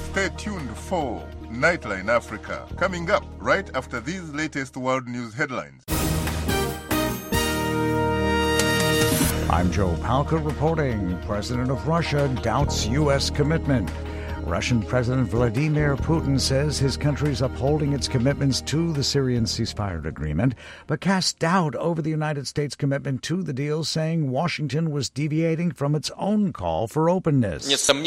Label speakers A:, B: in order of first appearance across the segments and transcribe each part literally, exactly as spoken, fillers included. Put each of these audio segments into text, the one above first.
A: Stay tuned for Nightline Africa, coming up right after these latest world news headlines.
B: I'm Joe Palca reporting. President of Russia doubts U S commitment. Russian President Vladimir Putin says his country is upholding its commitments to the Syrian ceasefire agreement, but casts doubt over the United States' commitment to the deal, saying Washington was deviating from its own call for openness.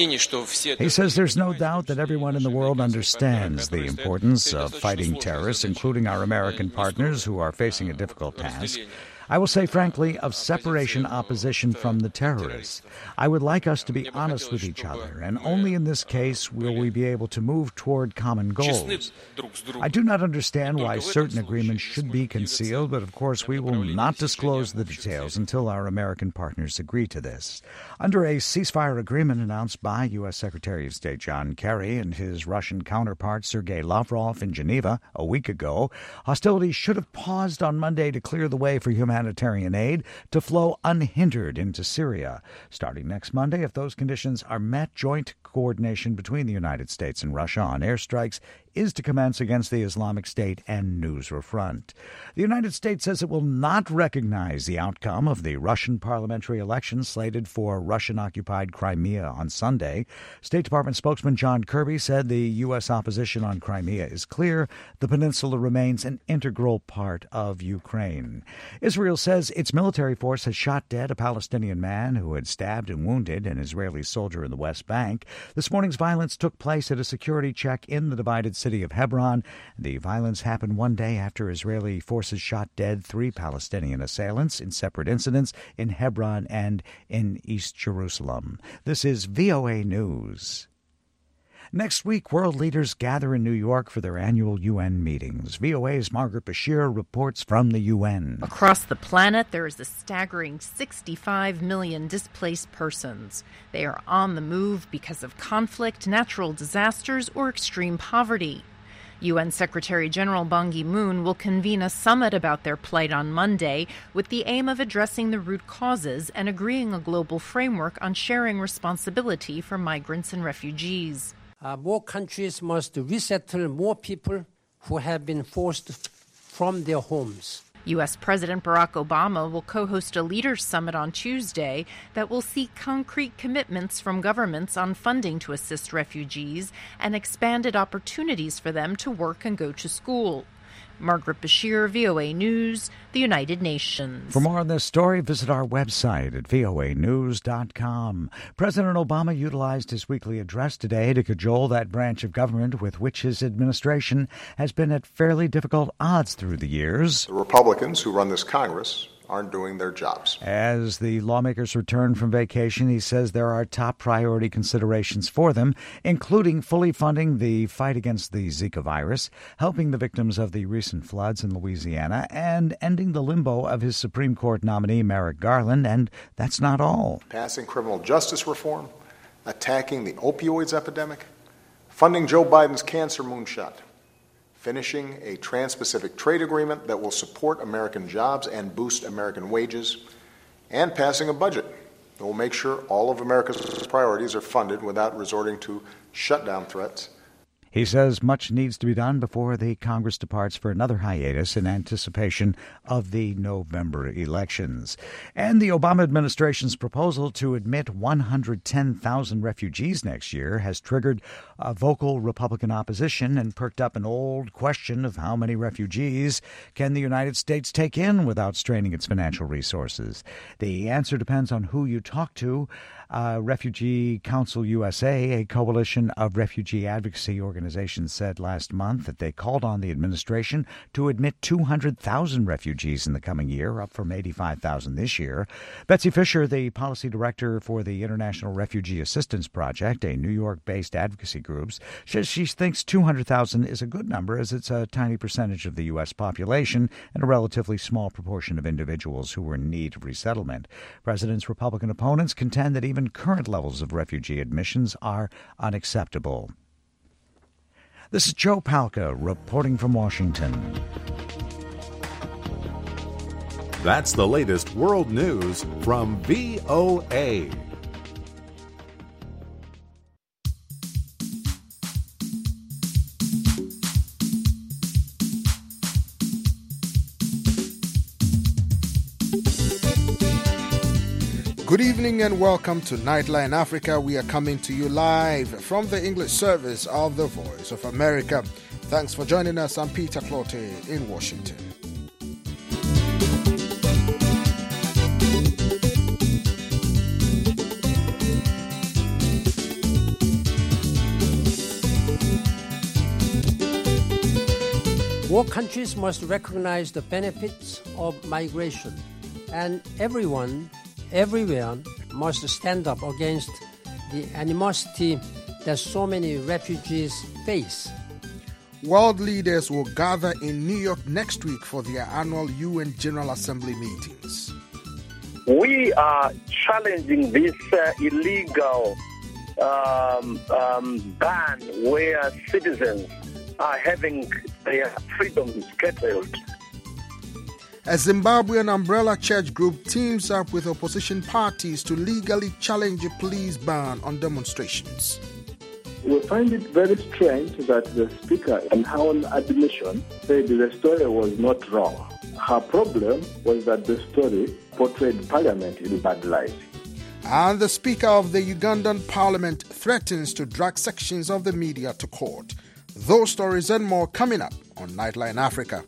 B: He says there's no doubt that everyone in the world understands the importance of fighting terrorists, including our American partners who are facing a difficult task. I will say frankly of separation opposition from the terrorists. I would like us to be honest with each other, and only in this case will we be able to move toward common goals. I do not understand why certain agreements should be concealed, but of course we will not disclose the details until our American partners agree to this. Under a ceasefire agreement announced by U S Secretary of State John Kerry and his Russian counterpart Sergei Lavrov in Geneva a week ago, hostilities should have paused on Monday to clear the way for humanitarian humanitarian aid to flow unhindered into Syria. Starting next Monday, if those conditions are met, joint coordination between the United States and Russia on airstrikes is to commence against the Islamic State and Nusra Front. The United States says it will not recognize the outcome of the Russian parliamentary election slated for Russian-occupied Crimea on Sunday. State Department spokesman John Kirby said the U S opposition on Crimea is clear. The peninsula remains an integral part of Ukraine. Israel says its military force has shot dead a Palestinian man who had stabbed and wounded an Israeli soldier in the West Bank. This morning's violence took place at a security check in the divided city of Hebron. The violence happened one day after Israeli forces shot dead three Palestinian assailants in separate incidents in Hebron and in East Jerusalem. This is V O A News. Next week, world leaders gather in New York for their annual U N meetings. V O A's Margaret Bashir reports from the U N.
C: Across the planet, there is a staggering sixty-five million displaced persons. They are on the move because of conflict, natural disasters, or extreme poverty. U N Secretary General Ban Ki-moon will convene a summit about their plight on Monday with the aim of addressing the root causes and agreeing a global framework on sharing responsibility for migrants and refugees.
D: Uh, more countries must resettle more people who have been forced from their homes.
C: U S. President Barack Obama will co-host a leaders' summit on Tuesday that will seek concrete commitments from governments on funding to assist refugees and expanded opportunities for them to work and go to school. Margaret Bashir, V O A News, the United Nations.
B: For more on this story, visit our website at V O A news dot com. President Obama utilized his weekly address today to cajole that branch of government with which his administration has been at fairly difficult odds through the years.
E: The Republicans who run this Congress aren't doing their jobs.
B: As the lawmakers return from vacation, he says there are top priority considerations for them, including fully funding the fight against the Zika virus, helping the victims of the recent floods in Louisiana, and ending the limbo of his Supreme Court nominee Merrick Garland. And that's not all.
E: Passing criminal justice reform, attacking the opioids epidemic, funding Joe Biden's cancer moonshot, finishing a trans-Pacific trade agreement that will support American jobs and boost American wages, and passing a budget that will make sure all of America's priorities are funded without resorting to shutdown threats.
B: He says much needs to be done before the Congress departs for another hiatus in anticipation of the November elections. And the Obama administration's proposal to admit one hundred ten thousand refugees next year has triggered a vocal Republican opposition and perked up an old question of how many refugees can the United States take in without straining its financial resources. The answer depends on who you talk to. Uh, Refugee Council U S A, a coalition of refugee advocacy organizations, said last month that they called on the administration to admit two hundred thousand refugees in the coming year, up from eighty-five thousand this year. Betsy Fisher, the policy director for the International Refugee Assistance Project, a New York-based advocacy group, says she thinks two hundred thousand is a good number as it's a tiny percentage of the U S population and a relatively small proportion of individuals who are in need of resettlement. President's Republican opponents contend that even current levels of refugee admissions are unacceptable. This is Joe Palca reporting from Washington.
F: That's the latest world news from V O A.
G: Good evening and welcome to Nightline Africa. We are coming to you live from the English service of the Voice of America. Thanks for joining us. I'm Peter Clote in Washington.
D: More countries must recognize the benefits of migration, and everyone, everywhere, must stand up against the animosity that so many refugees face.
G: World leaders will gather in New York next week for their annual U N General Assembly meetings.
H: We are challenging this uh, illegal um, um, ban where citizens are having their freedoms curtailed.
G: A Zimbabwean umbrella church group teams up with opposition parties to legally challenge a police ban on demonstrations.
I: We find it very strange that the speaker, in her own admission, said the story was not wrong. Her problem was that the story portrayed Parliament in bad light.
G: And the Speaker of the Ugandan Parliament threatens to drag sections of the media to court. Those stories and more coming up on Nightline Africa.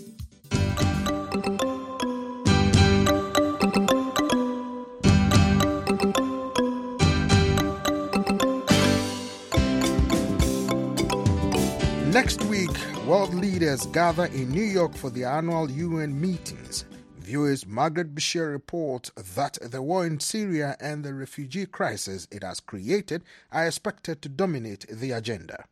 G: Next week, world leaders gather in New York for the annual U N meetings. Viewers Margaret Bashir reports that the war in Syria and the refugee crisis it has created are expected to dominate the agenda.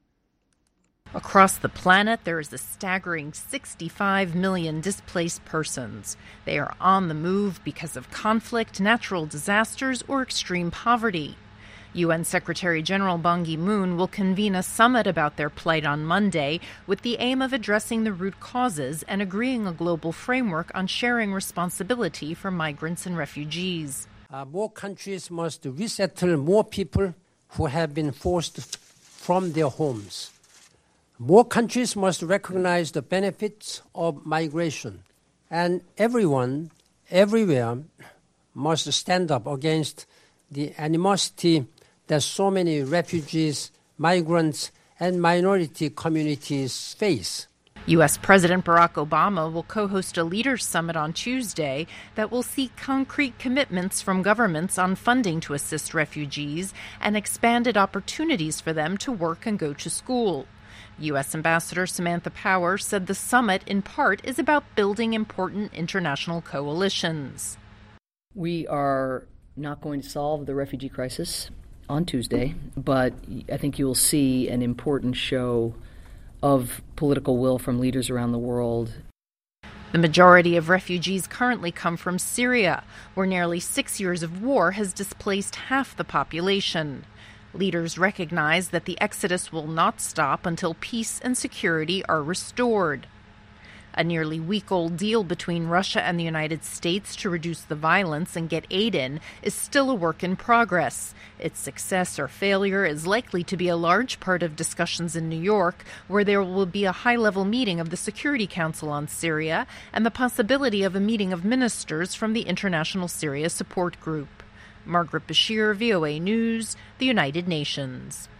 C: Across the planet, there is a staggering sixty-five million displaced persons. They are on the move because of conflict, natural disasters, or extreme poverty. U N Secretary General Ban Ki-moon will convene a summit about their plight on Monday with the aim of addressing the root causes and agreeing a global framework on sharing responsibility for migrants and refugees.
D: Uh, more countries must resettle more people who have been forced from their homes. More countries must recognize the benefits of migration, and everyone, everywhere, must stand up against the animosity that so many refugees, migrants, and minority communities face.
C: U S. President Barack Obama will co-host a leaders' summit on Tuesday that will seek concrete commitments from governments on funding to assist refugees and expanded opportunities for them to work and go to school. U S. Ambassador Samantha Power said the summit, in part, is about building important international coalitions.
J: We are not going to solve the refugee crisis on Tuesday, but I think you will see an important show of political will from leaders around the world.
C: The majority of refugees currently come from Syria, where nearly six years of war has displaced half the population. Leaders recognize that the exodus will not stop until peace and security are restored. A nearly week-old deal between Russia and the United States to reduce the violence and get aid in is still a work in progress. Its success or failure is likely to be a large part of discussions in New York, where there will be a high-level meeting of the Security Council on Syria and the possibility of a meeting of ministers from the International Syria Support Group. Margaret Bashir, V O A News, the United Nations.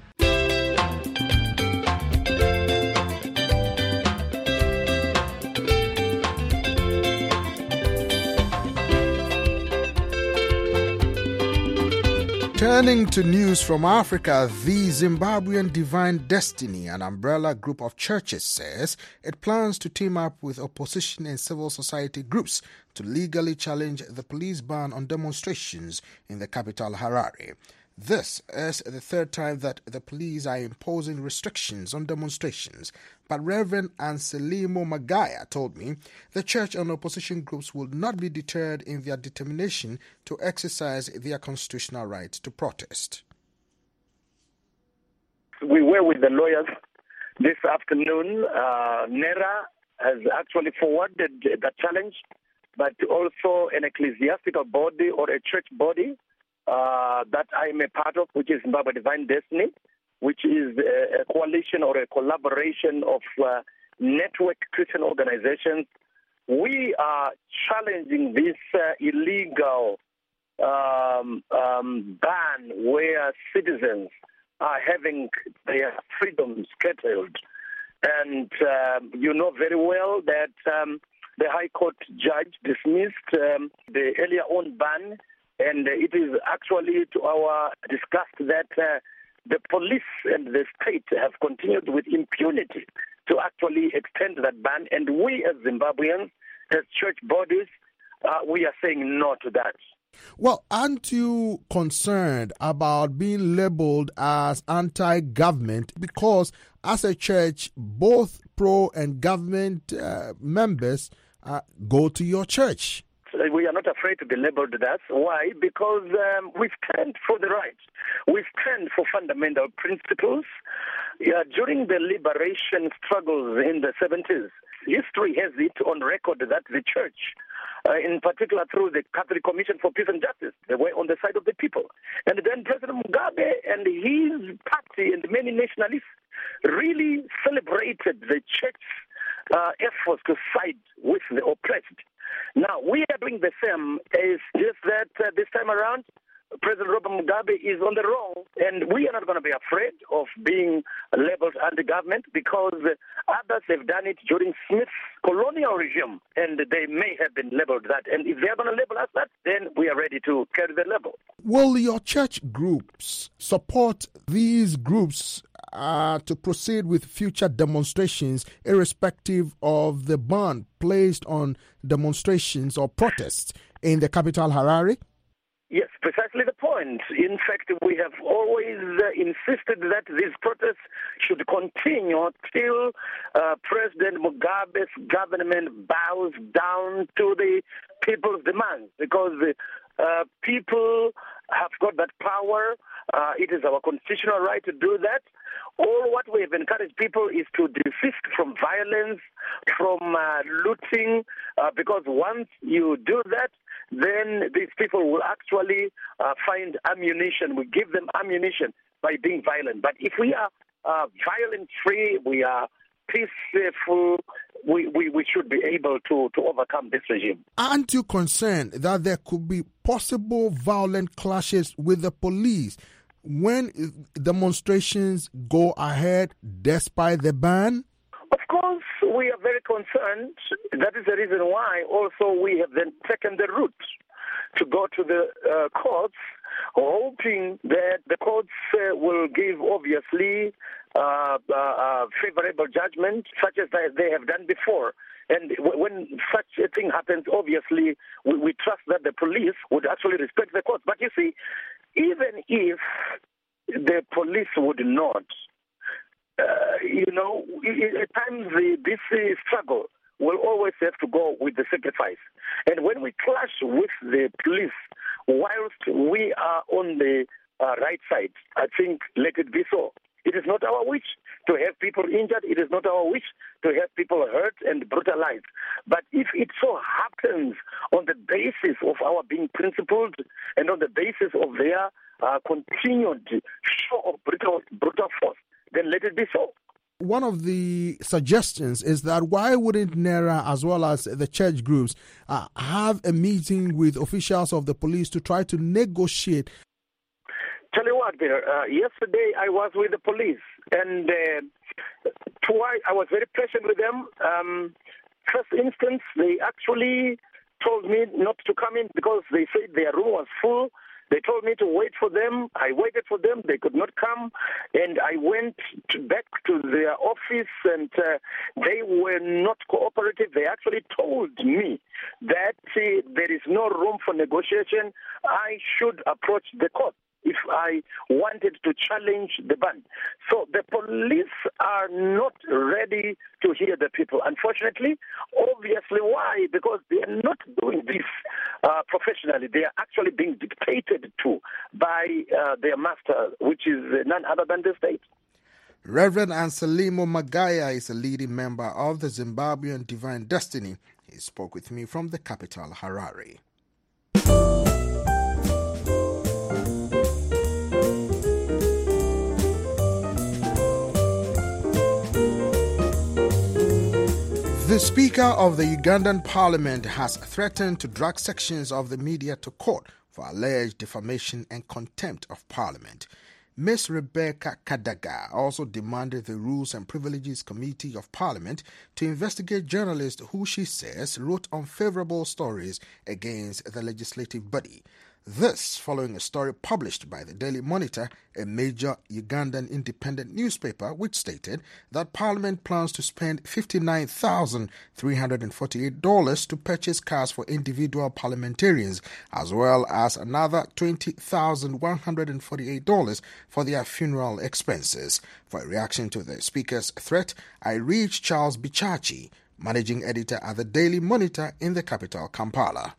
G: Turning to news from Africa, the Zimbabwean Divine Destiny, an umbrella group of churches, says it plans to team up with opposition and civil society groups to legally challenge the police ban on demonstrations in the capital, Harare. This is the third time that the police are imposing restrictions on demonstrations, but Reverend Anselmo Magaya told me the church and opposition groups will not be deterred in their determination to exercise their constitutional right to protest.
H: We were with the lawyers this afternoon. Uh, NERA has actually forwarded the challenge, but also an ecclesiastical body or a church body Uh, that I'm a part of, which is Zimbabwe Divine Destiny, which is a, a coalition or a collaboration of uh, network Christian organizations. We are challenging this uh, illegal um, um, ban where citizens are having their freedoms curtailed. And um, you know very well that um, the High Court judge dismissed um, the earlier on ban, and it is actually to our disgust that uh, the police and the state have continued with impunity to actually extend that ban. And we as Zimbabweans, as church bodies, uh, we are saying no to that.
G: Well, aren't you concerned about being labeled as anti-government? Because as a church, both pro and government uh, members uh, go to your church.
H: We are not afraid to be labeled that. Why? Because um, we stand for the right. We stand for fundamental principles. Yeah, during the liberation struggles in the seventies, history has it on record that the church, uh, in particular through the Catholic Commission for Peace and Justice, they were on the side of the people. And then President Mugabe and his party and many nationalists really celebrated the church's uh, efforts to side with the oppressed. Now, we are doing the same. It's just that uh, this time around, President Robert Mugabe is on the wrong, and we are not going to be afraid of being labeled anti-government because others have done it during Smith's colonial regime, and they may have been labeled that. And if they are going to label us that, then we are ready to carry the label.
G: Will your church groups support these groups uh, to proceed with future demonstrations irrespective of the ban placed on demonstrations or protests in the capital, Harare?
H: Yes, precisely the point. In fact, we have always uh, insisted that these protests should continue till uh, President Mugabe's government bows down to the people's demands, because uh, people have got that power. Uh, it is our constitutional right to do that. All what we have encouraged people is to desist from violence, from uh, looting, uh, because once you do that, then these people will actually uh, find ammunition. We give them ammunition by being violent. But if we are uh, violent-free, we are peaceful, we, we, we should be able to, to overcome this regime.
G: Aren't you concerned that there could be possible violent clashes with the police when demonstrations go ahead despite the ban?
H: Of course, we are very concerned. That is the reason why also we have then taken the route to go to the uh, courts, hoping that the courts uh, will give, obviously, uh, uh, uh, favorable judgment, such as they have done before. And when such a thing happens, obviously, we, we trust that the police would actually respect the courts. But you see, even if the police would not, uh, you know, at times the, this uh, struggle will always have to go with the sacrifice. And when we clash with the police, whilst we are on the uh, right side, I think let it be so. It is not our wish to have people injured. It is not our wish to have people hurt and brutalized. But if it so happens on the basis of our being principled and on the basis of their uh, continued show of brutal, brutal force, then let it be so.
G: One of the suggestions is that why wouldn't NERA as well as the church groups uh, have a meeting with officials of the police to try to negotiate?
H: Tell you what, there. Uh, yesterday I was with the police, and uh, twice I was very patient with them. Um, first instance, they actually told me not to come in because they said their room was full. They told me to wait for them. I waited for them. They could not come. And I went to back to their office, and uh, they were not cooperative. They actually told me that uh, there is no room for negotiation. I should approach the court if I wanted to challenge the ban. So the police are not ready to hear the people, unfortunately. Obviously, why? Because they are not doing this uh, professionally. They are actually being dictated to by uh, their master, which is none other than the state.
G: Reverend Anselmo Magaya is a leading member of the Zimbabwean Divine Destiny. He spoke with me from the capital, Harare. The Speaker of the Ugandan Parliament has threatened to drag sections of the media to court for for alleged defamation and contempt of Parliament. Miz Rebecca Kadaga also demanded the Rules and Privileges Committee of Parliament to investigate journalists who she says wrote unfavorable stories against the legislative body. This following a story published by the Daily Monitor, a major Ugandan independent newspaper, which stated that Parliament plans to spend fifty-nine thousand three hundred forty-eight dollars to purchase cars for individual parliamentarians, as well as another twenty thousand one hundred forty-eight dollars for their funeral expenses. For a reaction to the Speaker's threat, I reached Charles Bichachi, managing editor at the Daily Monitor in the capital, Kampala.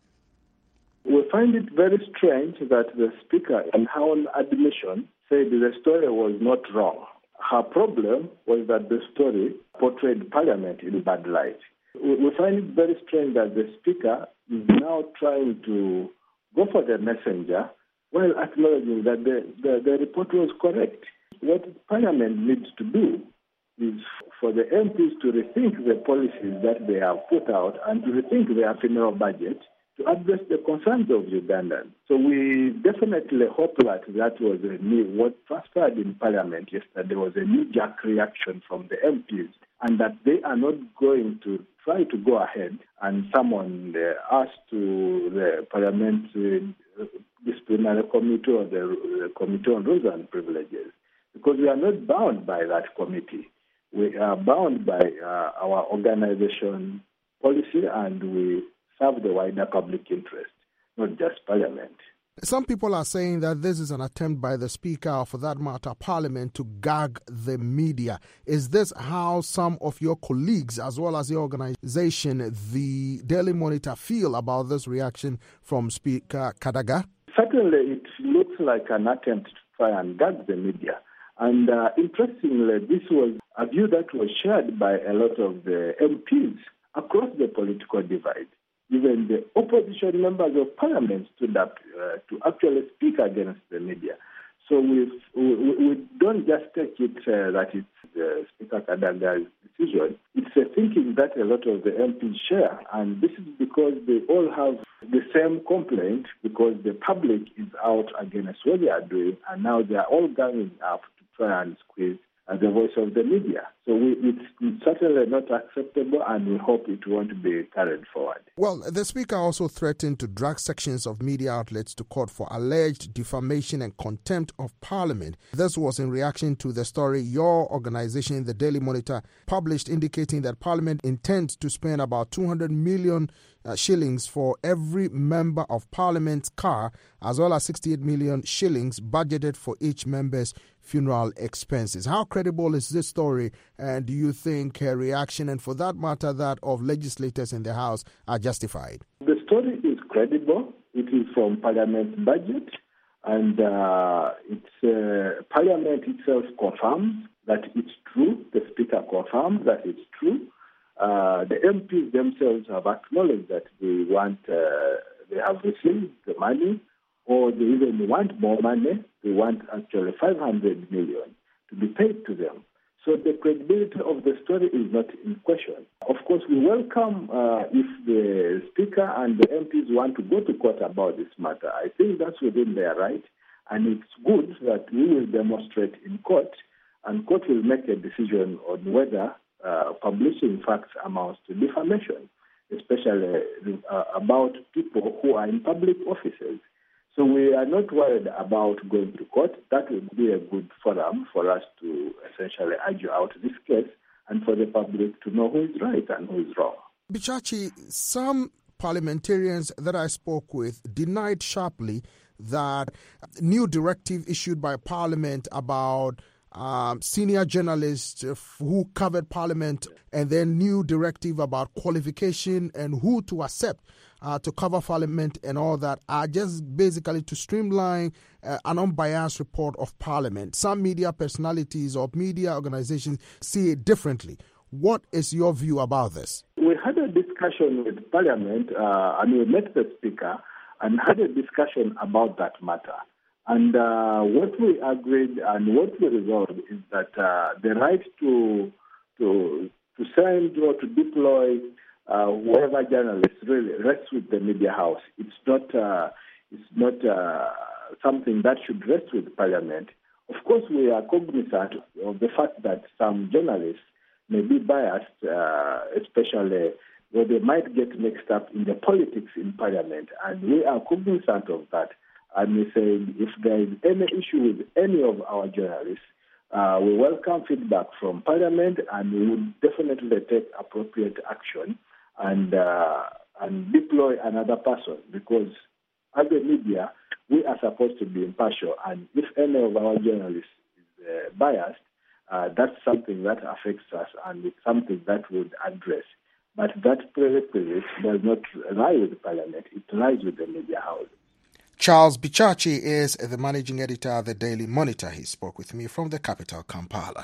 I: We find it very strange that the Speaker, in her own admission, said the story was not wrong. Her problem was that the story portrayed Parliament in bad light. We find it very strange that the Speaker is now trying to go for the messenger while acknowledging that the, the, the report was correct. What Parliament needs to do is for the M Ps to rethink the policies that they have put out and to rethink their funeral budget to address the concerns of Ugandans. So we definitely hope that that was a new, what transpired in Parliament yesterday was a knee-jerk reaction from the M Ps, and that they are not going to try to go ahead and summon the, us to the Parliamentary Disciplinary Committee or the, the Committee on Rules and Privileges, because we are not bound by that committee. We are bound by uh, our organization policy, and we serve the wider public interest, not just Parliament.
G: Some people are saying that this is an attempt by the Speaker, or for that matter, Parliament, to gag the media. Is this how some of your colleagues, as well as your organization, the Daily Monitor, feel about this reaction from Speaker Kadaga?
I: Certainly, it looks like an attempt to try and gag the media. And uh, interestingly, this was a view that was shared by a lot of the M Ps across the political divide. Even the opposition members of Parliament stood up uh, to actually speak against the media. So we we, we don't just take it uh, that it's uh, Speaker Kadaga's decision. It's a thinking that a lot of the M Ps share, and this is because they all have the same complaint, because the public is out against what they are doing, and now they are all ganging up to try and squeeze uh, the voice of the media. So we, it's, it's certainly not acceptable, and we hope it won't be carried forward.
G: Well, the Speaker also threatened to drag sections of media outlets to court for alleged defamation and contempt of Parliament. This was in reaction to the story your organization, the Daily Monitor, published indicating that Parliament intends to spend about two hundred million uh, shillings for every member of Parliament's car, as well as sixty-eight million shillings budgeted for each member's funeral expenses. How credible is this story, and do you think a reaction, and for that matter that of legislators in the House, are justified?
I: The story is credible. It is from Parliament's budget, and uh, it's uh, Parliament itself confirms that it's true. The Speaker confirms that it's true. Uh, the M Ps themselves have acknowledged that they want, uh, they have received the money, or they even want more money. They want actually five hundred million to be paid to them. So the credibility of the story is not in question. Of course, we welcome uh, if the Speaker and the M Ps want to go to court about this matter. I think that's within their right, and it's good that we will demonstrate in court, and court will make a decision on whether uh, publishing facts amounts to defamation, especially uh, about people who are in public offices. So we are not worried about going to court. That would be a good forum for us to essentially argue out this case and for the public to know who is right and who is wrong.
G: Bichachi, some parliamentarians that I spoke with denied sharply that new directive issued by Parliament about um, senior journalists who covered Parliament, and then new directive about qualification and who to accept Uh, to cover Parliament and all that, are just basically to streamline uh, an unbiased report of Parliament. Some media personalities or media organizations see it differently. What is your view about this?
I: We had a discussion with Parliament, uh, and we met the Speaker and had a discussion about that matter. And uh, what we agreed and what we resolved is that uh, the right to to to send or to deploy Uh, whoever journalists really rests with the media house. It's not uh, is not uh, something that should rest with Parliament. Of course, we are cognizant of the fact that some journalists may be biased, uh, especially where they might get mixed up in the politics in Parliament, and we are cognizant of that. And we say if there is any issue with any of our journalists, uh, we welcome feedback from Parliament, and we would definitely take appropriate action and uh, and deploy another person, because as a media, we are supposed to be impartial, and if any of our journalists is uh, biased, uh, that's something that affects us, and it's something that we would address. But that prerequisite does not lie with Parliament, it lies with the media house.
G: Charles Bichachi is the managing editor of the Daily Monitor. He spoke with me from the capital, Kampala.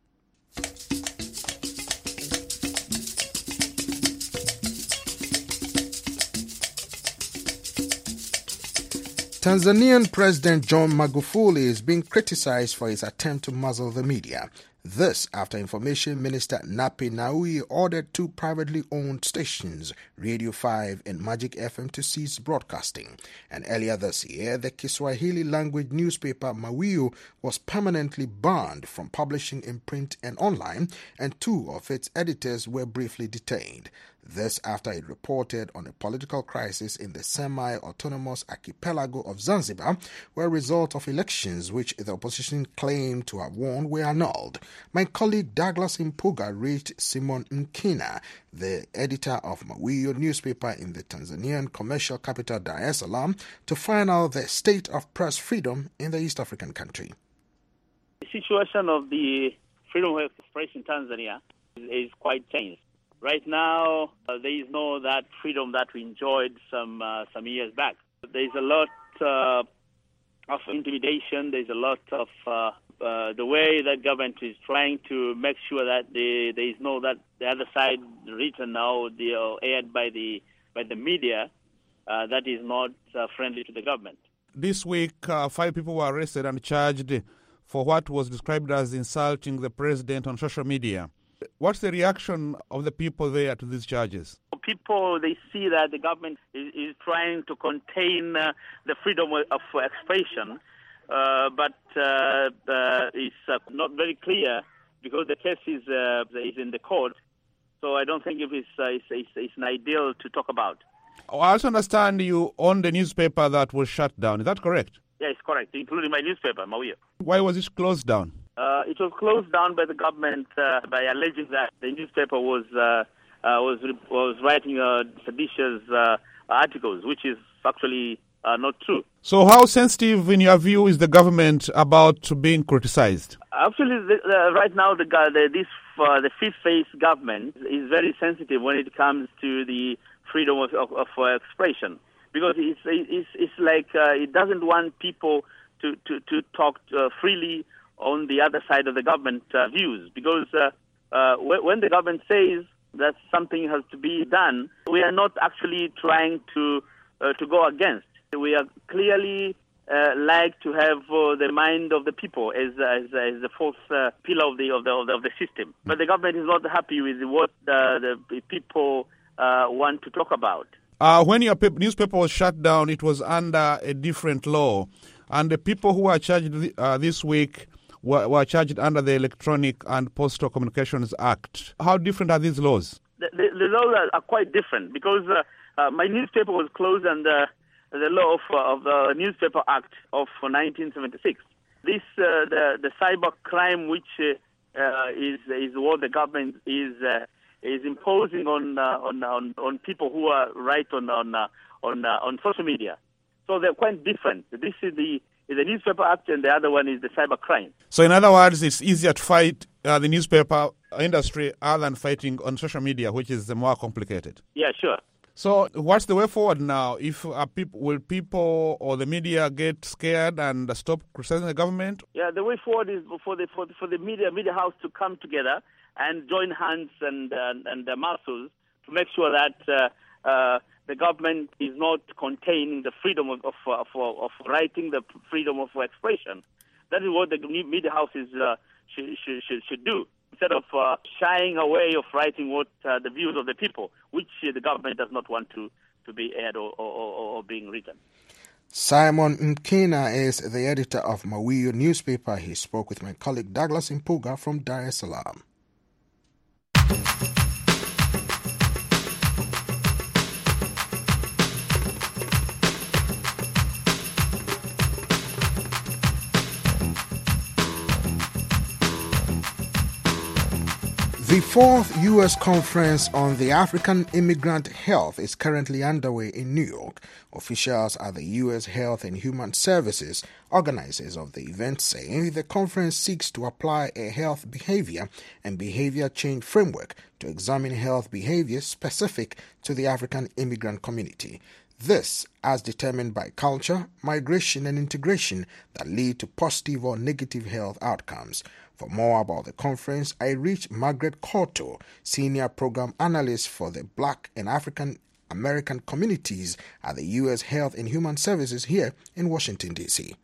G: Tanzanian President John Magufuli is being criticized for his attempt to muzzle the media. This after Information Minister Nape Nnauye ordered two privately owned stations, Radio five and Magic F M, to cease broadcasting. And earlier this year, the Kiswahili language newspaper Mawiu was permanently banned from publishing in print and online, and two of its editors were briefly detained. This after it reported on a political crisis in the semi-autonomous archipelago of Zanzibar, where results of elections which the opposition claimed to have won were annulled. My colleague Douglas Impuga reached Simon Mkina, the editor of Mawiu newspaper in the Tanzanian commercial capital Dar es Salaam, to find out the state of press freedom in the East African country.
K: The situation of the freedom of expression in Tanzania is quite changed. Right now, uh, there is no that freedom that we enjoyed some uh, some years back. There is a lot uh, of intimidation. There's a lot of uh, uh, the way that government is trying to make sure that the, there is no that the other side written now the uh, aired by the by the media uh, that is not uh, friendly to the government.
L: This week, uh, five people were arrested and charged for what was described as insulting the president on social media. What's the reaction of the people there to these charges?
K: People, they see that the government is, is trying to contain uh, the freedom of expression, uh, but uh, uh, it's uh, not very clear because the case is, uh, is in the court. So I don't think if it's, uh, it's, it's, it's an ideal to talk about.
L: I also understand you own the newspaper that was shut down. Is that correct?
K: Yeah, it's correct, including my newspaper, Mawiu.
L: Why was it closed down?
K: Uh, it was closed down by the government uh, by alleging that the newspaper was uh, uh, was was writing uh, seditious uh, articles, which is actually uh, not true.
L: So, how sensitive, in your view, is the government about being criticized?
K: Actually, the, uh, right now, the, the this uh, the fifth phase government is very sensitive when it comes to the freedom of, of, of uh, expression, because it's it's, it's like uh, it doesn't want people to to to talk uh, freely on the other side of the government uh, views, because uh, uh, when the government says that something has to be done, we are not actually trying to uh, to go against. We are clearly uh, like to have uh, the mind of the people as as, as the fourth uh, pillar of the, of the of the of the system. But the government is not happy with what uh, the people uh, want to talk about.
L: Uh, when your newspaper was shut down, it was under a different law, and the people who were charged uh, this week were, were charged under the Electronic and Postal Communications Act. How different are these laws?
K: The, the, the laws are, are quite different, because uh, uh, my newspaper was closed under the law of, uh, of the Newspaper Act of nineteen seventy-six. This uh, the the cyber crime, which uh, uh, is is what the government is uh, is imposing on, uh, on on on people who are right on on uh, on uh, on social media. So they're quite different. This is the is the Newspaper Act, and the other one is the cyber crime.
L: So in other words, it's easier to fight uh, the newspaper industry other than fighting on social media, which is more complicated.
K: Yeah, sure.
L: So what's the way forward now? If uh, people, will people or the media get scared and stop criticizing the government?
K: Yeah, the way forward is for the for the, for the media media house to come together and join hands and uh, and the muscles to make sure that uh, uh, the government is not containing the freedom of of, of of writing, the freedom of expression. That is what the media houses uh, should, should should do, instead of uh, shying away of writing what uh, the views of the people, which uh, the government does not want to, to be aired or, or, or, or being written.
G: Simon Mkina is the editor of Mawiyo newspaper. He spoke with my colleague Douglas Impuga from Dar es Salaam. The fourth U S Conference on the African Immigrant Health is currently underway in New York. Officials at the U S Health and Human Services, organizers of the event, say the conference seeks to apply a health behavior and behavior change framework to examine health behaviors specific to the African immigrant community. This as determined by culture, migration, and integration that lead to positive or negative health outcomes. For more about the conference, I reached Margaret Cotto, Senior Program Analyst for the Black and African American Communities at the U S Health and Human Services here in Washington, D C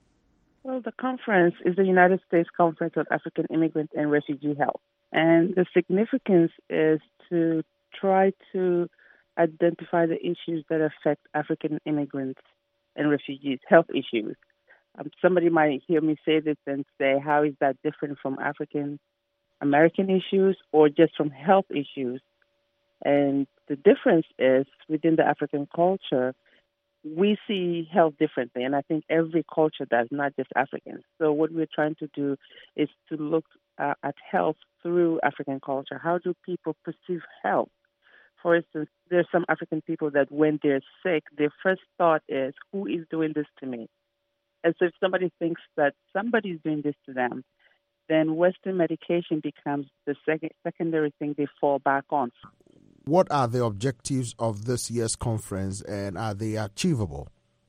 M: Well, the conference is the United States Conference on African Immigrant and Refugee Health. And the significance is to try to identify the issues that affect African immigrants and refugees, health issues. Um, somebody might hear me say this and say, how is that different from African American issues or just from health issues? And the difference is within the African culture, we see health differently. And I think every culture does, not just Africans. So what we're trying to do is to look uh, at health through African culture. How do people perceive health? For instance, there's some African people that when they're sick, their first thought is, who is doing this to me? And so if somebody thinks that somebody's doing this to them, then Western medication becomes the second, secondary thing they fall back on.
G: What are the objectives of this year's conference, and are they achievable?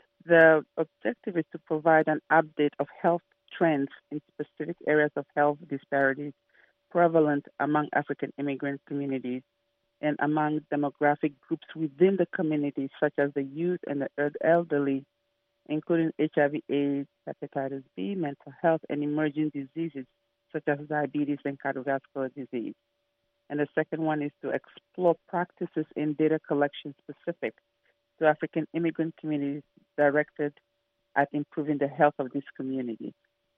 M: The objective is to provide an update of health trends in specific areas of health disparities prevalent among African immigrant communities and among demographic groups within the community, such as the youth and the elderly, including H I V AIDS, hepatitis B, mental health, and emerging diseases such as diabetes and cardiovascular disease. And the second one is to explore practices in data collection specific to African immigrant communities directed at improving the health of this community.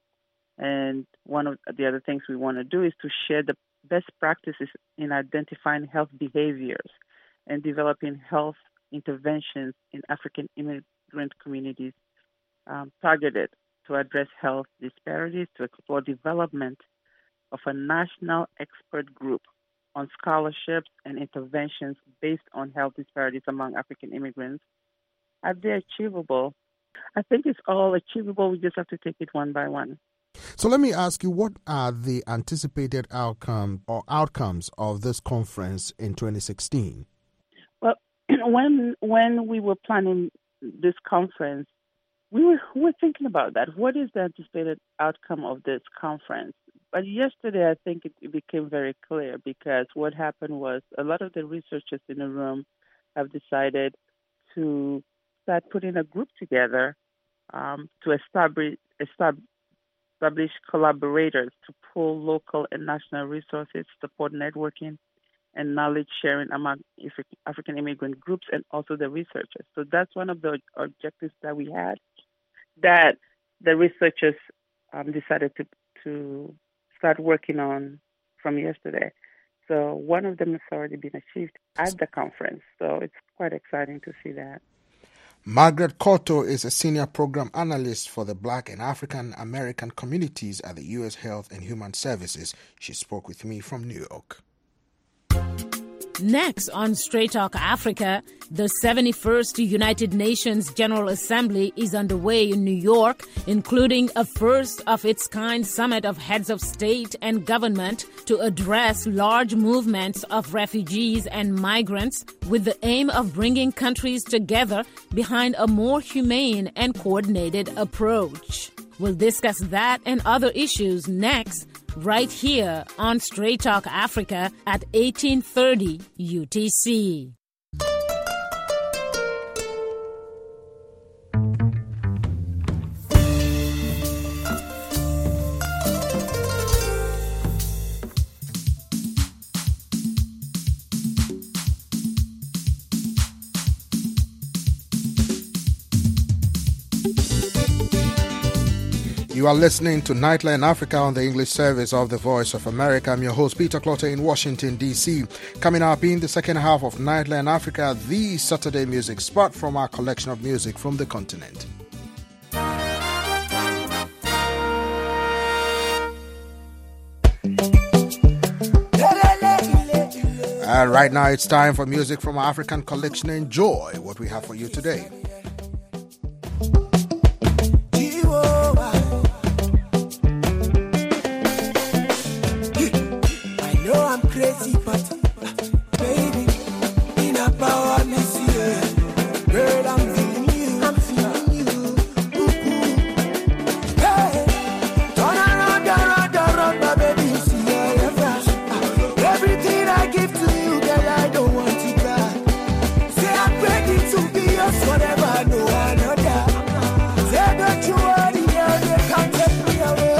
M: And one of the other things we want to do is to share the best practices in identifying health behaviors and developing health interventions in African immigrant communities um, targeted to address health disparities, to explore development of a national expert group on scholarships and interventions based on health disparities among African immigrants. Are they achievable? I think it's all achievable. We just have to take it one by one.
G: So let me ask you, what are the anticipated outcome or outcomes of this conference in twenty sixteen?
M: Well, when when we were planning this conference, we were, we were thinking about that. What is the anticipated outcome of this conference? But yesterday, I think it, it became very clear, because what happened was a lot of the researchers in the room have decided to start putting a group together um, to establish, establish establish collaborators to pool local and national resources, support networking, and knowledge sharing among African immigrant groups and also the researchers. So that's one of the objectives that we had, that the researchers um, decided to, to start working on from yesterday. So one of them has already been achieved at the conference. So it's quite exciting to see that.
G: Margaret Cotto is a senior program analyst for the Black and African American communities at the U S Health and Human Services. She spoke with me from New York.
N: Next on Straight Talk Africa, the seventy-first United Nations General Assembly is underway in New York, including a first-of-its-kind summit of heads of state and government to address large movements of refugees and migrants with the aim of bringing countries together behind a more humane and coordinated approach. We'll discuss that and other issues next, right here on Straight Talk Africa at eighteen thirty U T C.
G: You are listening to Nightline Africa on the English service of the Voice of America. I'm your host, Peter Clotter in Washington, D C. Coming up in the second half of Nightline Africa, the Saturday music spot from our collection of music from the continent. And right now it's time for music from our African collection. Enjoy what we have for you today.
O: Crazy, but baby, in a power, miss you. Girl, I'm feeling you. I'm feeling you. Ooh, ooh. Hey, turn around, around, around, my baby, see your flash. Everything I give to you, girl, I don't want it back. Say I'm ready to be yours forever, no another. Say don't you worry, girl, they can't take me away.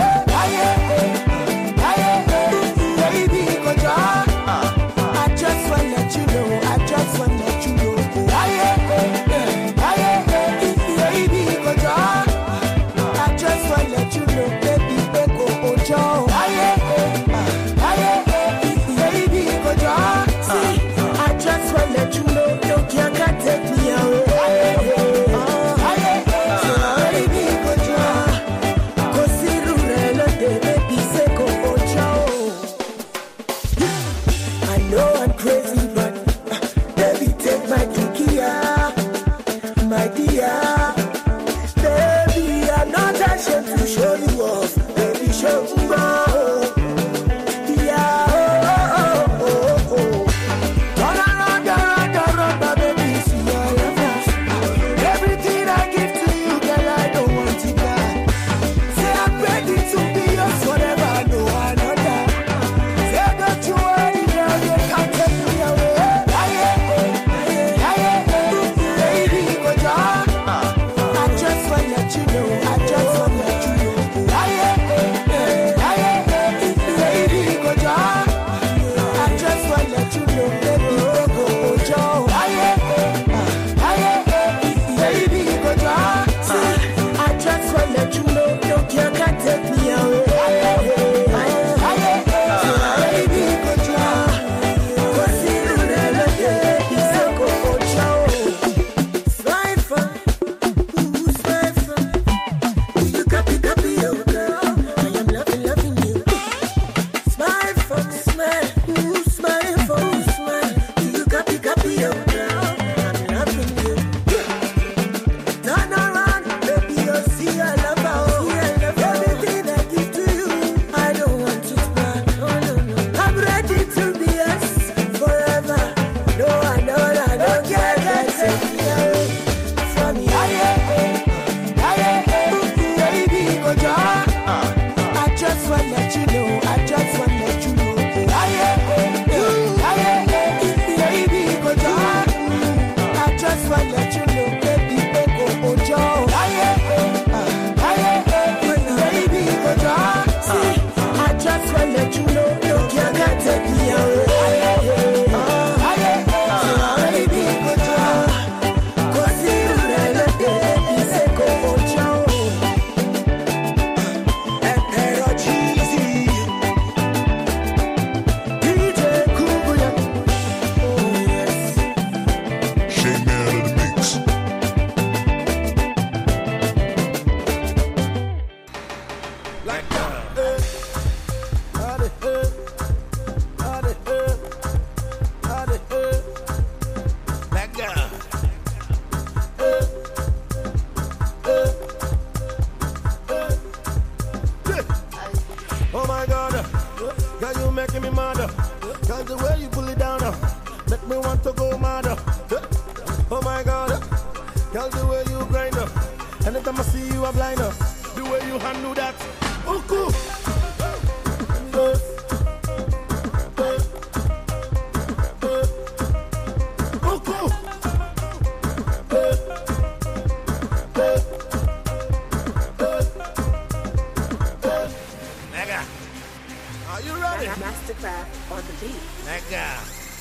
P: Mastercraft on the beat.
O: Nigga.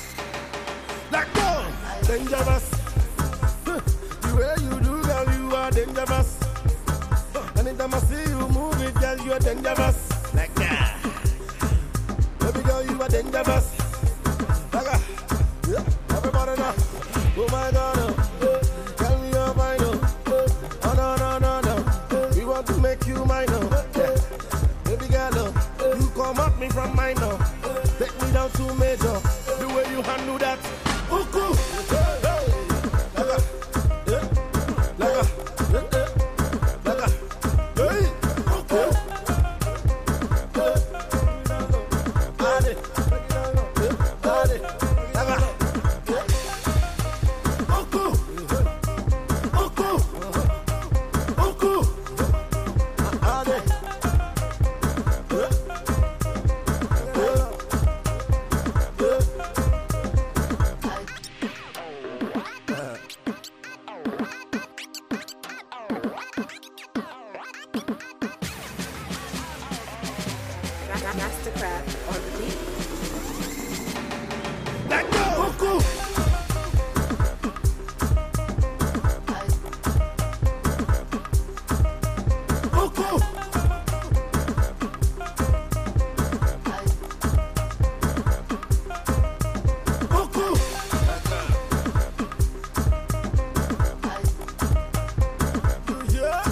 O: Let go. Dangerous. The way you do, girl, you are dangerous. Anytime I see you move it, girl, you're dangerous. Like that. Baby girl, you are dangerous. Like that. Yeah. Everybody now. Oh my God, oh. Tell me you're fine, oh. Oh no, no, no, no. We want to make you mine, oh. Yeah. Baby girl, oh. You come at me from mine, oh. Take me down to major. The way you handle that. Oh, cool. Hey, hey. Like that. Yeah. Like that. Yeah, yeah. Like that. Hey. Oh, cool. Hey. Ade. Yeah. Ade. Like that. Oh, cool. Oh, cool. Oh, cool. Ade. Yeah.
P: Mastercraft on the beat.
O: Let go. Oh, cool. Oh, cool. Oh, cool. Yeah.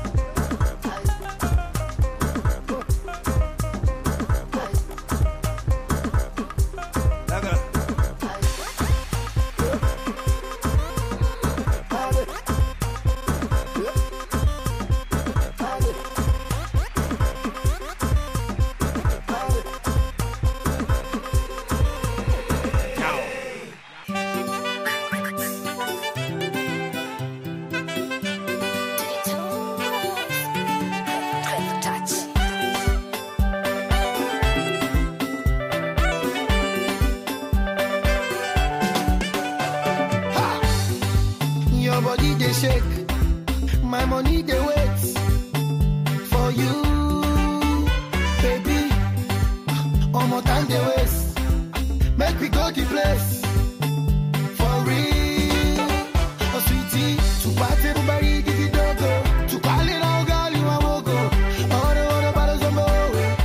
Q: Your body they shake, my money they wait for you, baby. One more time they waste, make me go the place for real. Oh sweetie, to party everybody give it a go, to call it all girl you a go go. All the other bottles on my way,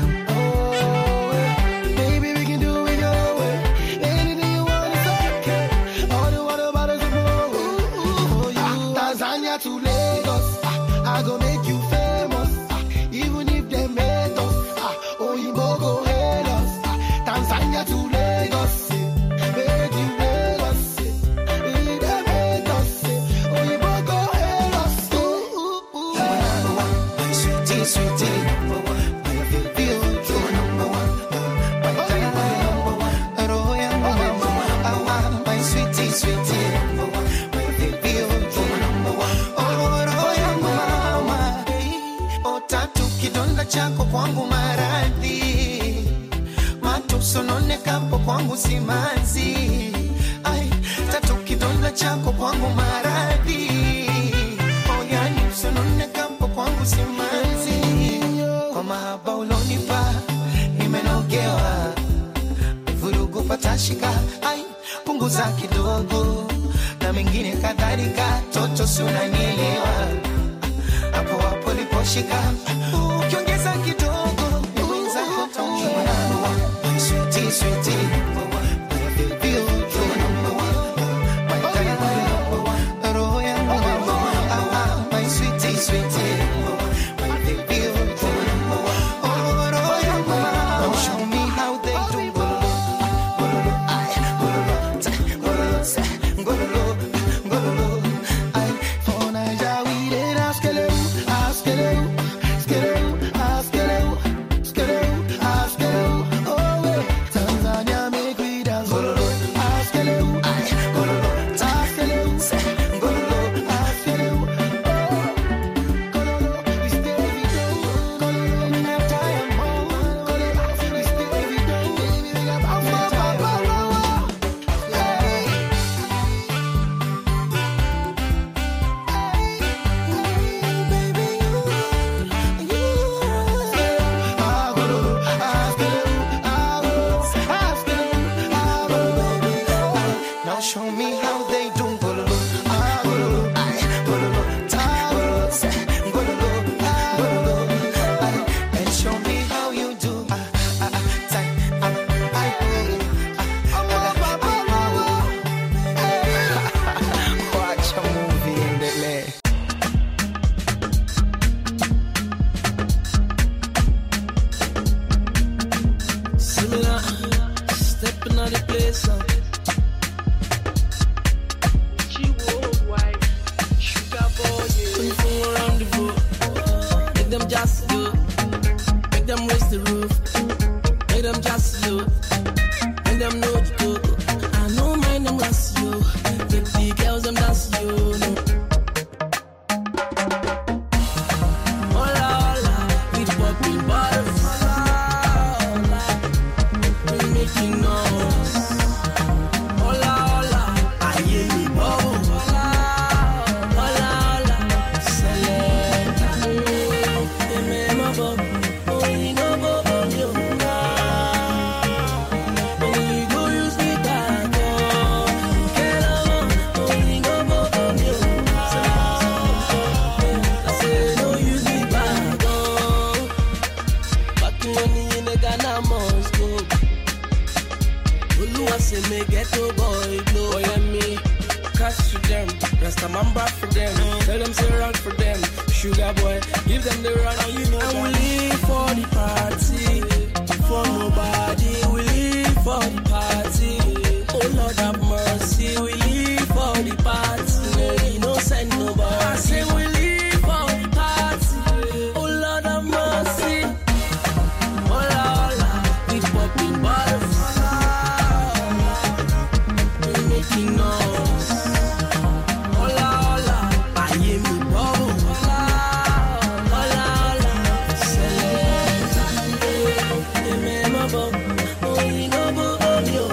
Q: oh way. Baby we can do it your way, anything you want is okay. All the other bottles on my way. Tanzania to Lagos, ah, I go make you famous, ah, even if they made us, ah, Oyinbo go hail us, ah, Tanzania to Lagos, eh, make you Lagos, eh, if they made us, eh, Oyinbo go hail us, ooh, ooh, ooh. You're number one, sweetie, sweetie, number one, my baby, you're number one, my darling, number one, oh, yeah, number one, I want my sweetie, sweetie, number one, my baby, you're number one, oh, oh, yeah, mama, oh, tatu kidonda chako kwangu maradhi, matuso nonekapo kwangu simanzi, ay, tatu kidonda chako kwangu maradhi, oh, yani usononekapo kwangu simanzi, kwa mahaba ulonipa, nimenogewa, vurugu patashika, ay, punguza kidogo, na mengine kadhalika, toto si unanielewa, hapo hapo liposhika, ukiongeza kidogo, mwenzako taumwa, sweetie, sweetie, my baby, you're number one, my darling, number one, roho yangu number one, ah, my sweetie, sweetie, my baby, you're number one, oh, roho yangu number one, show me how they do, gololo, ay, gololo, ta, gololo, sa, gololo, gololo, ay, for Naija we dey ask you, ask you, ask you, ask you, ask you, ask you, oh, well, Tanzania make
O: on the place. Uh. She worldwide, sugar boy, yeah. Twenty-four around the world, make them just do, make them raise the roof, make them just do, make them know the go. I know my name was you, make the girls them dance you. No. Hola, hola, with popping bottles. Hola, hola, we making noise. Hola, hola, I hear me bubble. Hola, hola, hola, select. Oh, me my bubble, oh, you know bubble, you know. Oh, you go use me back, oh, get along, oh, you know bubble, you know. I say no use me back, oh, back to money in the Ghana must go. Oluwa say me get to boy blow. Oh yeah me, cash to them, Rasta Mamba for them. Tell them say run for them, sugar boy, give them the run. And you know and we live for the party, for nobody. We live for the party. Oh Lord have mercy, we live for the party. We no send nobody. I say we live for the party. Oh Lord have mercy. Hola, hola, we popping bottles. We making noise. Hola, hola, I hear me bubble. Hola, hola, hola, select. They make my bubble. Oh, you know bubble, you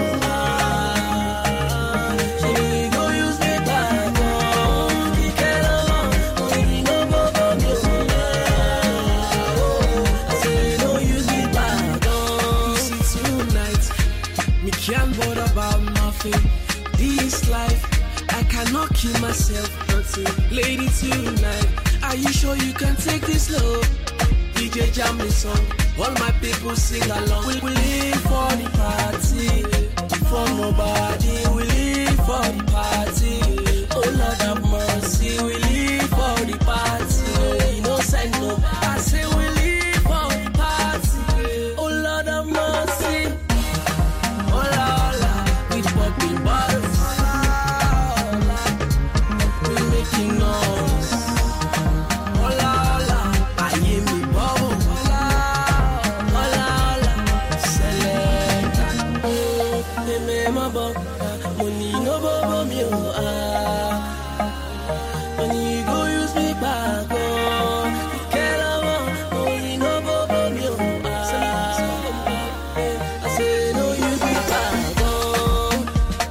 O: are. She go use me back, oh, you get along. Oh, you know bubble, you are. Oh, I say no use me back, oh. You see tonight, me can't bother about nothing. This life, I cannot kill myself, nothing. Lady tonight, are you sure you can take this love? D J jam the song, all my people sing along. We, we live for the party, for nobody. We live for the party. Oh Lord have mercy, we live for the party. You know, send no. I say we live for the party. Oh Lord have mercy. Hola, hola, with popping bottles. Hola, we making noise. Hola, hola, I hear me bubble. Hola, hola, hola, select. Oh, they make my bubble. Money no bubble me, ah. Money go use me back, oh. Get along, money no bubble me, ah. I say no use me back, oh.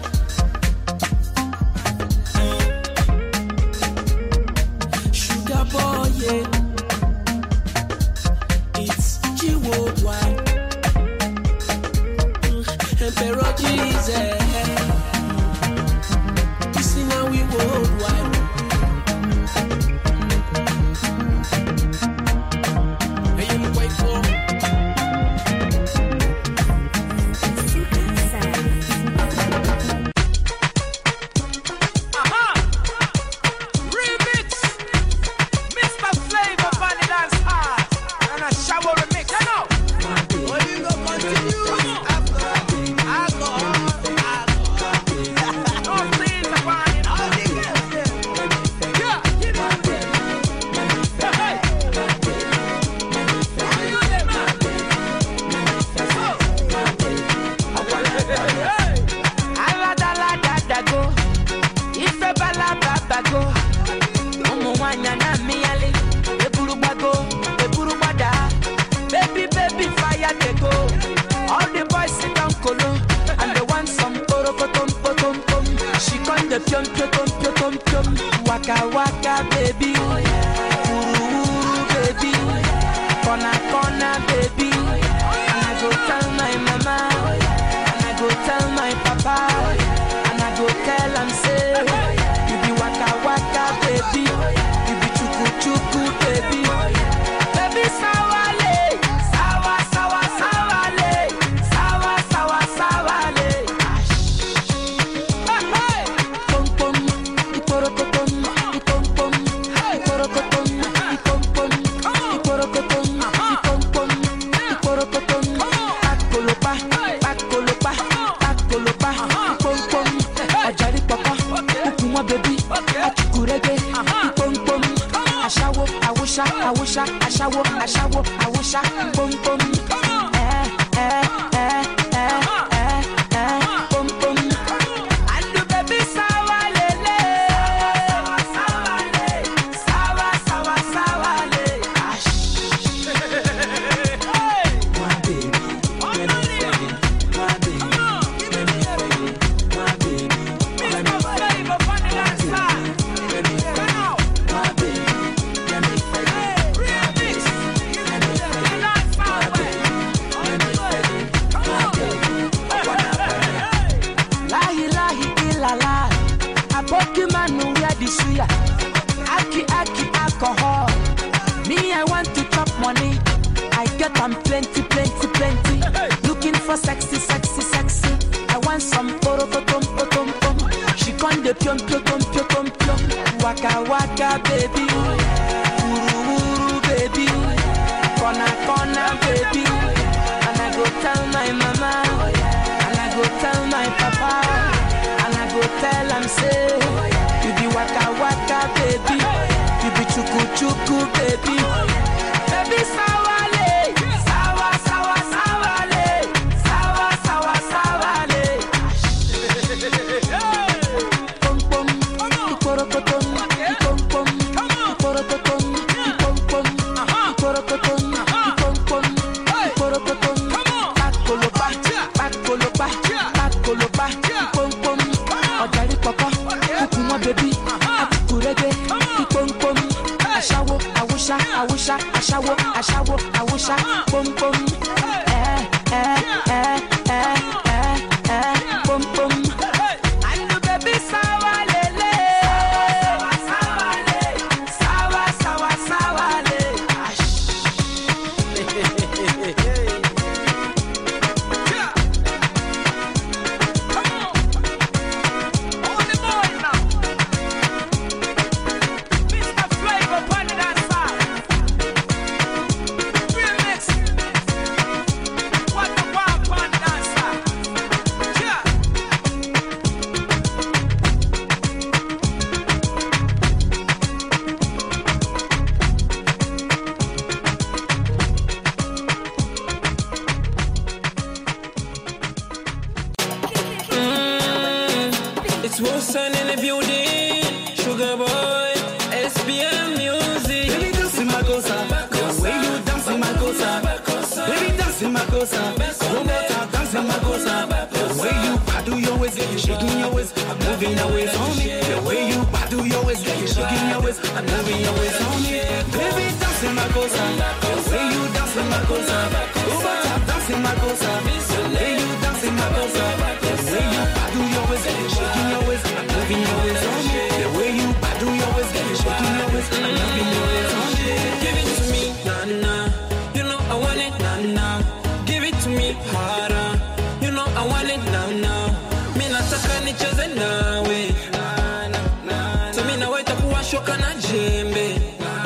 O: Sugar boy, yeah. It's G worldwide. Emperor Jesus. You see now we worldwide. Hey, you wait for. Waka waka baby, uru uru baby, corner corner baby. And I go tell my mama, and I go tell my papa, and I go tell am say, you be waka waka baby, you be chuku chuku baby, baby sawale, sawa sawa sawale, sawa sawa sawale. Hey hey, pom pom, iporokotom. Back
P: awusha, ashawo, ashawo, awusha, boom boom. Eh, eh, eh, eh, eh, eh, boom boom. And the baby sawa lele, sawa le, sawa sawa sawa le. Ash. My baby, let me feel it. My baby, let me feel it. My baby, let me feel it. Let me feel it. My baby, let me feel it. Pokemon no where the suya. Aki aki alcohol. Me I want to chop money. I get them plenty plenty plenty. Looking for sexy sexy sexy. I want some poro tom tom tom. She con de pion pion pion pion pion. Waka waka baby. Uru uru baby. Kona kona baby. And I go tell my mama. And I go tell my papa. And I go tell am say, you be waka waka baby, you be chuku chuku baby, baby sawale, sawa sawa sawale, sawa sawa sawale. Pom pom, ikorokoton, ipom pom, ikorokoton, ipom pom, ikorokoton, ipom pom, ikorokoton. Pakoloba, pakoloba, pakoloba, ipom pom. Ojari papa, kukumo baby, akukurege, ipom pom. Ashawo, awusha, awusha, ashawo, ashawo, awusha, pom pom. Eh, eh, eh, eh, eh, eh, pom pom. And the baby sawa lele, sawa le, sawa sawa sawa le.
R: It's Wilson in the building, Sugar Boy, S B M music. Baby dance in my cosa, the way you dance in my cosa. Baby dance in my cosa, Robota dance in my cosa. The way you do your waist, shaking your waist, moving your waist on me. The way you do your waist, shaking your waist, moving your waist on me. Baby dance in my cosa, the way you dance in my cosa. Robota dance in my cosa, the way you dance in my cosa. The way you do your waist, shaking your waist, moving your waist on me. The way you do your waist, shaking your waist, moving your waist on me. Give it to me, nah nah. You know I want it, nah nah. Give it to me harder. You know I want it, nah nah. Mi nataka nicheze nawe. So mi nawaita kuwa shoka na jembe.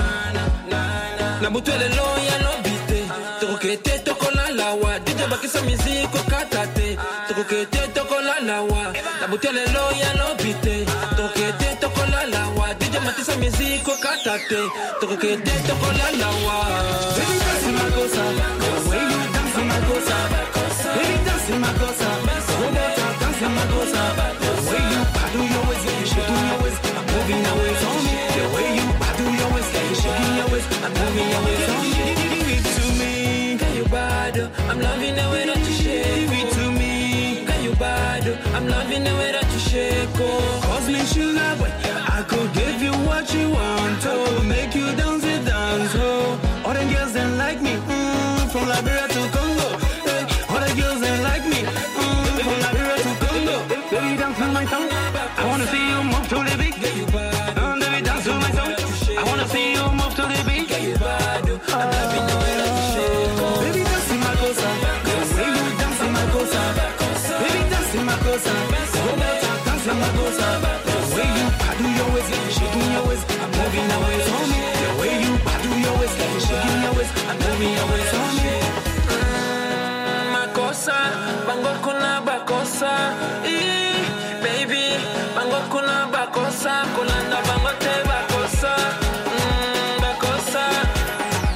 R: Na butwele lo ya lo bite. Tokete toko la lawa. D J bakisa miziko katate. Tokete toko la lawa. Na butwele lo ya lo bite. Tokete toko la lawa. D J matisa miziko katate. Tokete toko la lawa. Baby dance in my cosa. The way you dance in my cosa. Baby dance in my cosa. Robota dance in my cosa. The way you do your waist, shaking your waist, moving your waist on me. The way you do your waist, shaking your waist, moving your waist on me. Give it to me, can you bad? I'm loving the way that you shake. Give it to me, can you bad? I'm loving the way that you shake. Oh, cause me sugar boy, I could give you what you want. Oh, make you dance it dance. Oh, all the girls that like me, mm, from Liberia to Congo. Hey, all the girls that like me, mm, from Liberia to Congo. Baby dance on my song. I wanna see you move to the beat. Um, baby dance to my song. I wanna see you move to the beat. Uh, baby dance in my cosa. The way you dance in my cosa. Baby dance in my cosa. Robota dance in my cosa. The way you do your waist, shaking your waist, moving your waist on me. The way you do your waist, shaking your waist, moving your waist on me. Mm, my cosa, bango kuna bakosa. Eh, baby, bango kuna bakosa. Kolanda bango te bakosa. Mm, bakosa.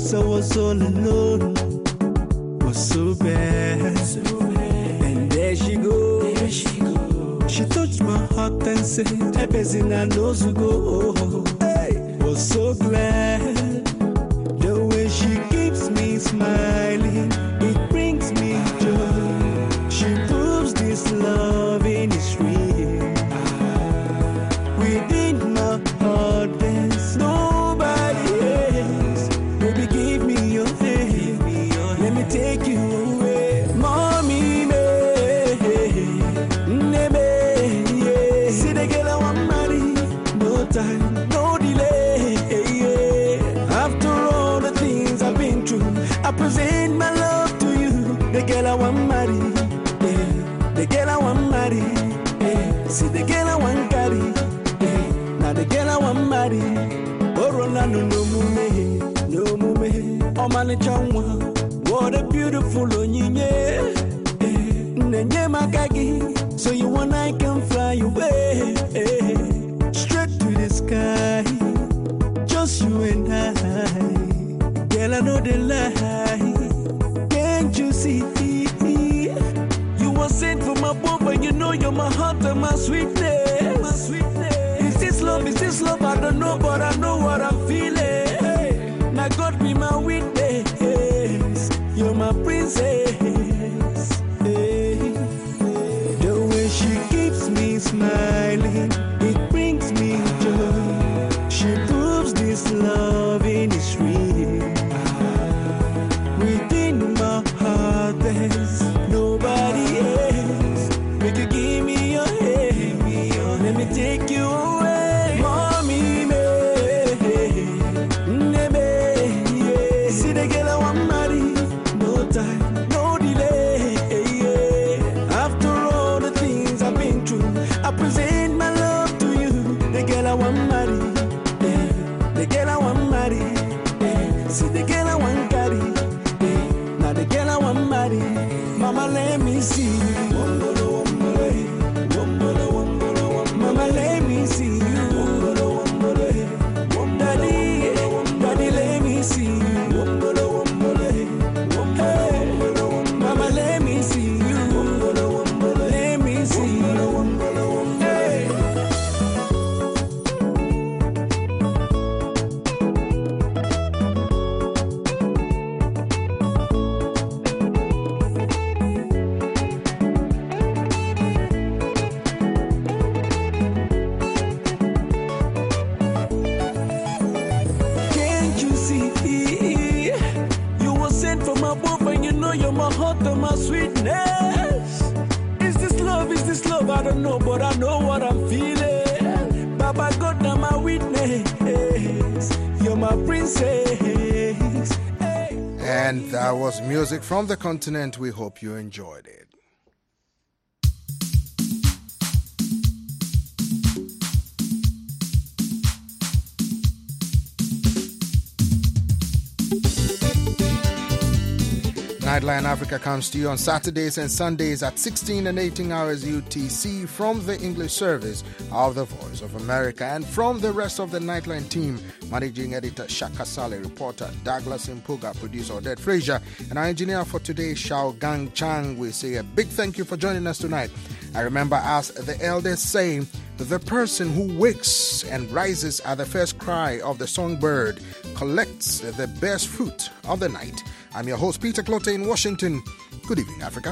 R: I was all alone, was so bad. So bad. And there she go, there she go. She touched my heart and said, everything I know to go. Hey, was so glad. The way she keeps me smiling, it brings me joy. She proves this loving is real. Within my heart there's nobody else. Baby, give me your hand, let me take you away. Mommy, me, me, yeah. See the girl I want marry, no time, no delay. After all the things I've been through, I present my love to you. The girl I want marry, yeah. The girl I want marry, yeah. See the girl I want carry, yeah. Now the girl I want marry. Oh, Ronaldo, no mume, no mume. Oh, man, changwa. What a beautiful onyinye. Nenye makagi, so you and I can fly away straight to the sky. Just you and I, girl, I know the lie. Can't you see? You were sent for my bomb, and you know you're my heart and my sweetness. My sweetness. Is this love? Is this love? I don't know, but I know what I'm feeling. Now God be my witness. You're my princess. The way she keeps me smiling, it brings me joy. She proves this loving is real. Within my heart there's nobody else. Make you give me your hand, let me take you away. Mommy, me, me, yeah. See the girl I want marry, no time, no delay. After all the things I've been through, I present my love to you. The girl I want marry, yeah. The girl I want marry, yeah. See the girl I want carry, yeah. Now the girl I want marry. Mama, let me see you. Wombolo, wombolo, wombolo, wombolo, wombolo. Mama, let me see you. Wombolo, wombolo, wombolo. Daddy, daddy, let me see you. Wombolo, wombolo, wombolo. Mama, let me see you. Wombolo, wombolo. Let me see you. Wombolo, hey. Can't you see? You were sent from above, and you know you're my heart and my sweetness. Is this love? Is this love? I don't know, but I know what I'm feeling. Baba God, now my witness. You're my princess.
G: And that was music from the continent. We hope you enjoyed it. Nightline Africa comes to you on Saturdays and Sundays at sixteen and eighteen hours U T C from the English service of the Voice of America, and from the rest of the Nightline team, managing editor Shaka Saleh, reporter Douglas Impuga, producer Odette Frazier, and our engineer for today, Xiao Gang Chang. We say a big thank you for joining us tonight. I remember, as the elders say, the person who wakes and rises at the first cry of the songbird collects the best fruit of the night. I'm your host, Peter Clotte in Washington. Good evening, Africa.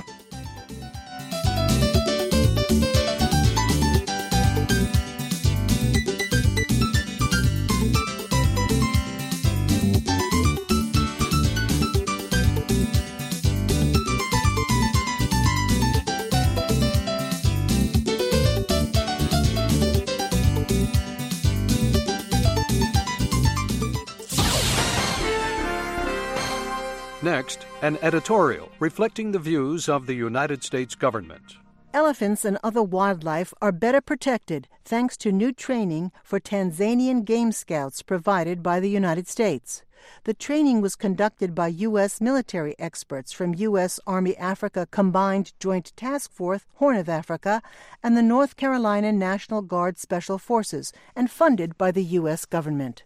S: Next, an editorial reflecting the views of the United States government.
T: Elephants and other wildlife are better protected thanks to new training for Tanzanian game scouts provided by the United States. The training was conducted by U S military experts from U S Army Africa Combined Joint Task Force, Horn of Africa, and the North Carolina National Guard Special Forces, and funded by the U S government.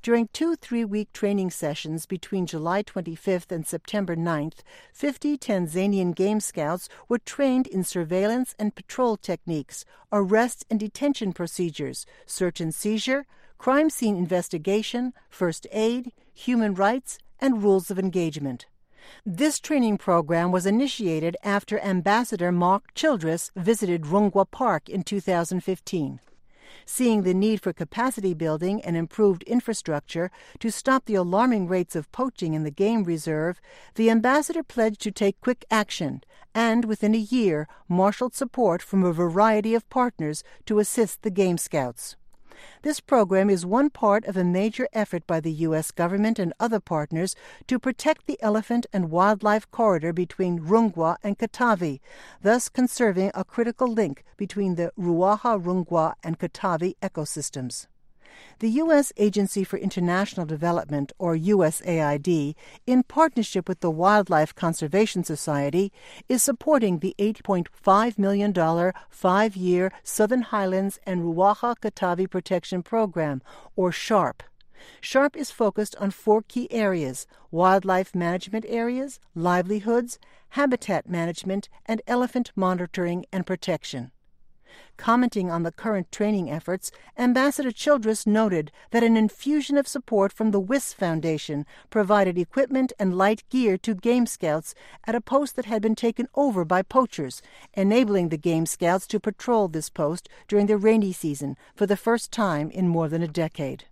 T: During two three-week training sessions between July twenty-fifth and September ninth, fifty Tanzanian Game Scouts were trained in surveillance and patrol techniques, arrest and detention procedures, search and seizure, crime scene investigation, first aid, human rights, and rules of engagement. This training program was initiated after Ambassador Mark Childress visited Rungwa Park in two thousand fifteen. Seeing the need for capacity building and improved infrastructure to stop the alarming rates of poaching in the game reserve, the ambassador pledged to take quick action and, within a year, marshaled support from a variety of partners to assist the Game Scouts. This program is one part of a major effort by the U S government and other partners to protect the elephant and wildlife corridor between Rungwa and Katavi, thus conserving a critical link between the Ruaha-Rungwa and Katavi ecosystems. The U S Agency for International Development, or U S A I D, in partnership with the Wildlife Conservation Society, is supporting the eight point five million dollars five-year Southern Highlands and Ruaha-Katavi Protection Program, or SHARP. SHARP is focused on four key areas: wildlife management areas, livelihoods, habitat management, and elephant monitoring and protection. Commenting on the current training efforts, Ambassador Childress noted that an infusion of support from the W I S Foundation provided equipment and light gear to Game Scouts at a post that had been taken over by poachers, enabling the Game Scouts to patrol this post during the rainy season for the first time in more than a decade.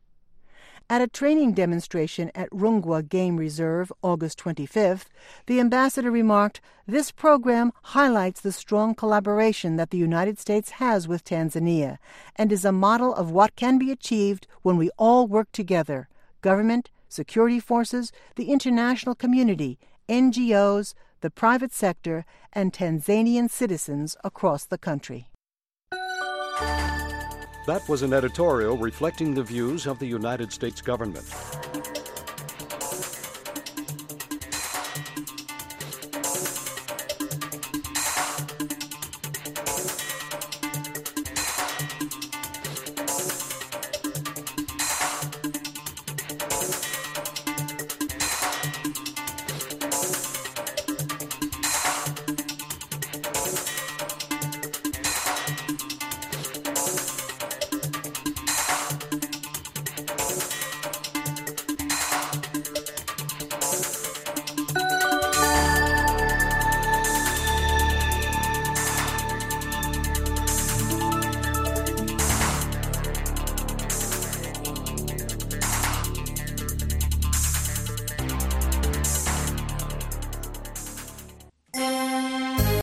T: At a training demonstration at Rungwa Game Reserve August twenty-fifth, the ambassador remarked, "This program highlights the strong collaboration that the United States has with Tanzania and is a model of what can be achieved when we all work together: government, security forces, the international community, N G Os, the private sector, and Tanzanian citizens across the country."
S: That was an editorial reflecting the views of the United States government.